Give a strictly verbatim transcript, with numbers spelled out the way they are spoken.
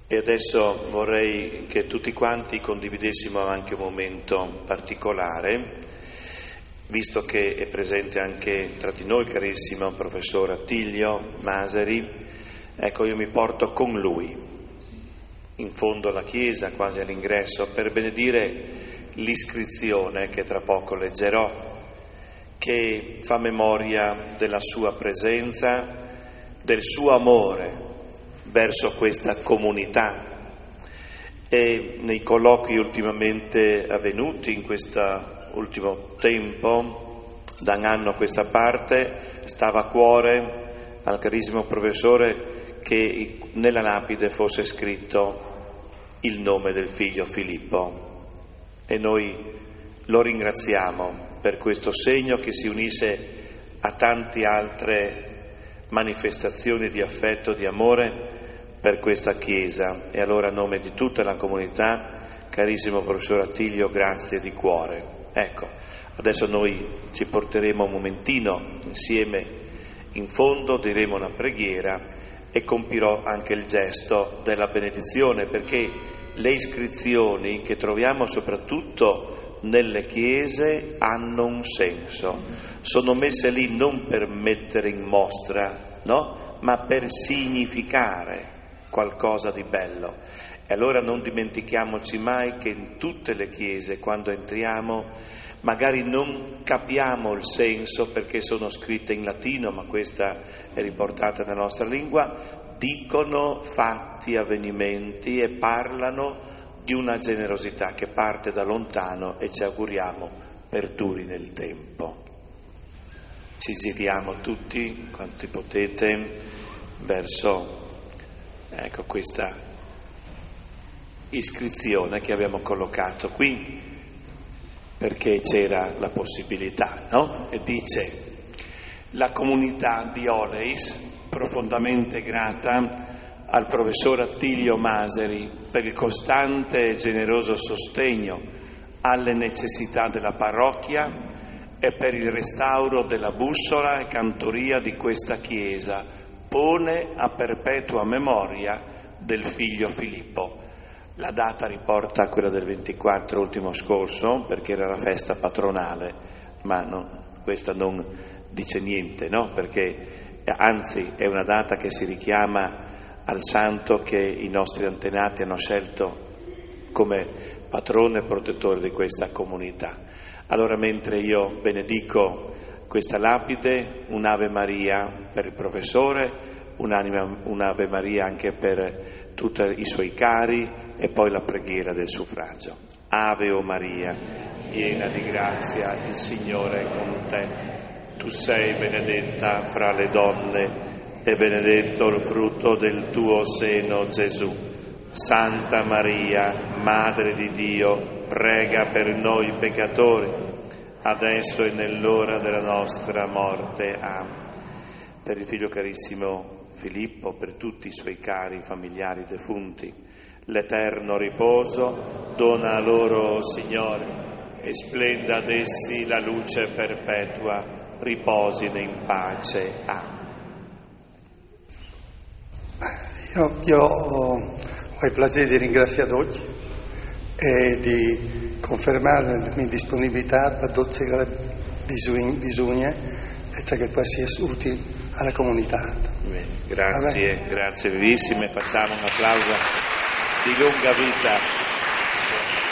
E adesso vorrei che tutti quanti condividessimo anche un momento particolare, visto che è presente anche tra di noi il carissimo professor Attilio Maseri. Ecco, io mi porto con lui in fondo alla chiesa, quasi all'ingresso, per benedire l'iscrizione che tra poco leggerò, che fa memoria della sua presenza, del suo amore verso questa comunità. E nei colloqui ultimamente avvenuti in questo ultimo tempo, da un anno a questa parte, stava a cuore al carissimo professore che nella lapide fosse scritto il nome del figlio Filippo, e noi lo ringraziamo per questo segno che si unisse a tante altre manifestazioni di affetto, di amore per questa Chiesa. E allora a nome di tutta la comunità, carissimo professor Attilio, grazie di cuore. Ecco, adesso noi ci porteremo un momentino insieme in fondo, diremo una preghiera e compirò anche il gesto della benedizione, perché le iscrizioni che troviamo soprattutto nelle chiese hanno un senso, sono messe lì non per mettere in mostra, no? Ma per significare qualcosa di bello. E allora non dimentichiamoci mai che in tutte le chiese, quando entriamo, magari non capiamo il senso perché sono scritte in latino, ma questa è riportata nella nostra lingua, dicono fatti, avvenimenti e parlano di una generosità che parte da lontano e ci auguriamo perduri nel tempo. Ci giriamo tutti, quanti potete, verso ecco questa iscrizione che abbiamo collocato qui, perché c'era la possibilità, no? E dice: la comunità di Oleis, profondamente grata al professor Attilio Maseri per il costante e generoso sostegno alle necessità della parrocchia e per il restauro della bussola e cantoria di questa chiesa, pone a perpetua memoria del figlio Filippo. La data riporta quella del ventiquattro ultimo scorso, perché era la festa patronale, ma no, questa non dice niente, no? Perché anzi è una data che si richiama al santo che i nostri antenati hanno scelto come patrono e protettore di questa comunità. Allora, mentre io benedico questa lapide, un'Ave Maria per il professore, un'anima, un'Ave Maria anche per tutti i suoi cari, e poi la preghiera del suffragio. Ave o Maria, piena di grazia, il Signore è con te. Tu sei benedetta fra le donne e benedetto il frutto del tuo seno, Gesù. Santa Maria, Madre di Dio, prega per noi peccatori, adesso e nell'ora della nostra morte. Amen. Per il figlio carissimo Filippo, per tutti i suoi cari familiari defunti, l'eterno riposo dona loro, Signore, e splenda ad essi la luce perpetua, riposino in pace. Amen. Io, io ho, ho il piacere di ringraziare oggi e di confermare la mia disponibilità per tutte le bisogna e ciò che può essere utile alla comunità. Bene, grazie, Vabbè. grazie vivissime, facciamo un applauso di lunga vita.